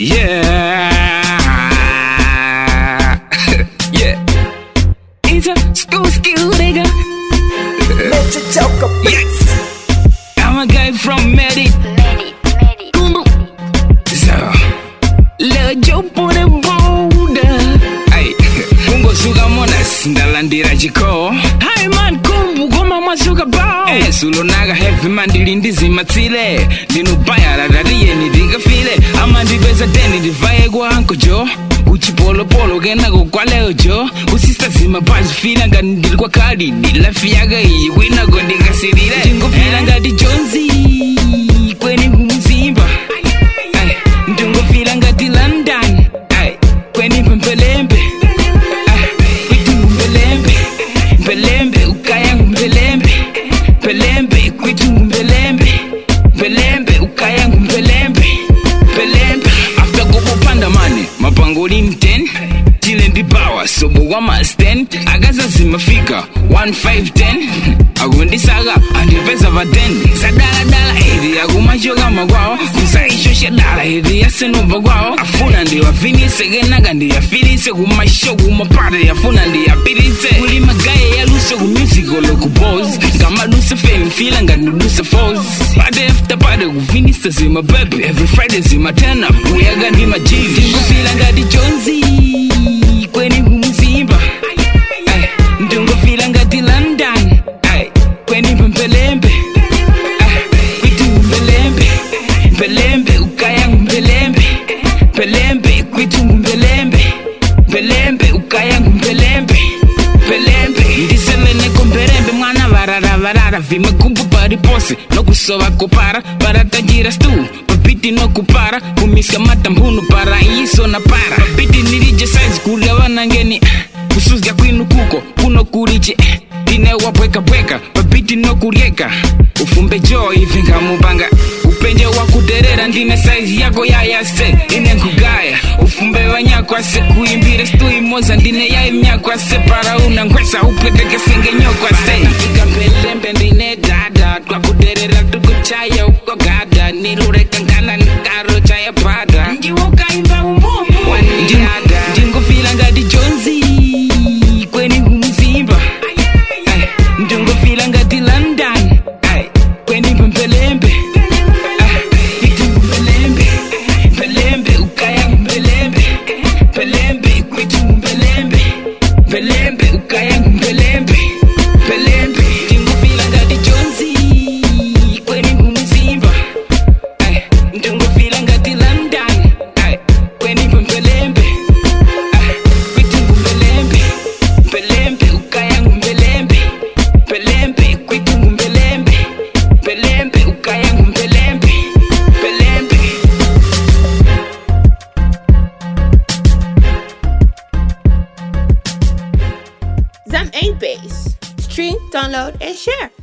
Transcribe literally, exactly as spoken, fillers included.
Yeah. Yeah. It's a school skill, nigga. Yes. I'm a guy from Medi. So, Lil Joe put a boulder. Ay, Mungo suga monas, ndalandira chiko. Hi man, kumbu goma masuka bao. Eh, sulo naga heavy man dilindizi matile. Dinu baya la dadiye ni diga file. Ama dibeza deni divaye kwa hanko jo. Uchi polo polo gena go kwa leo jo. Usista zima baji fila nga ndil kwa kadi. Dila fiyaga iyi wina gondinga sirire. Jingo fila nga di jonzi. Kweni humuzimba. Ay, ndungo fila nga di London. Ay, kweni pempelembe. Ay, kwitu mpelembe. Mpelembe, ukaya mpelembe. Pelembe, kwitu mpelembe. Pelembe, ukaya mpelembe. Pelembe, after go panda money. Mapangoli mten Tile ndi power sobo wa masten Agaza zimafika one five ten Agundi saga Andipesa vaten Sadala dala hidi Agumachoga magwao Kusaisho shedala hidi Yasenova gwao Afuna ndi wafinise Genaga ndi ya filise Kumashogu mapate Afuna ndi ya pilise Kuli magaye ya luso Kumusiko loku pose Kama lusa fame Fila nga nudusa foes Pate after pate Kufinise zima bebe Every Friday zima turn up Uyaga ndi majiv Tingu fila nga di Jonesy Kweni humuzimba Ay, ndungo fila nga di London Ay, kweni pempelembe Ay, kwitu mpelembe Mpelembe, ukaya mpelembe Pelembe, kwitu mpelembe Pelembe, ukaya mpelembe Pelembe, ndisele neko mperembe Mwana varara varara Vime kumpu pari pose No kusoba kopara Baratajira stu Papiti no kupara Kumiska matambuno para Iso na para Papiti nirije size Kulia wanangeni Kusuzga kwinu kuko Kuno kuriche Dine wapweka pweka Papiti no kurieka Ufumbe joy Vinga mubanga Upenje wakuderera Ndine size yako ya yase Ine kugaya Ufumbe wanyako ase Kuimbire stu imoza Ndine ya imnyako ase Para unangwesa Upeteke senge nyoko ase Nafika pelembe Ndine dada Kwa kuderera tukuchaya Uko gada Nilureka ngana Nikaro chaya pada Njiwoka imba umomo Njada Njingo fila nga di Jonesy Kweni humuzimba Ay, njingo fila nga di London Ay, kweni pempelembe Ay, kwitu mpelembe Pelembe, ukaya mpelembe Pelembe, kwitu mpelembe Pelembe, ukaya mpelembe Pelembe, njingo fila nga di Jonesy Kweni humuzimba Ay, njingo fila nga di London Ay, kweni pempelembe Ay, kwitu mpelembe Pelembe, ukaya mpelembe Pelembe, kwitu mpelembe Pelembe, ukaya mpelembe Pelembe. Zam ain't bass. Stream, download, and share.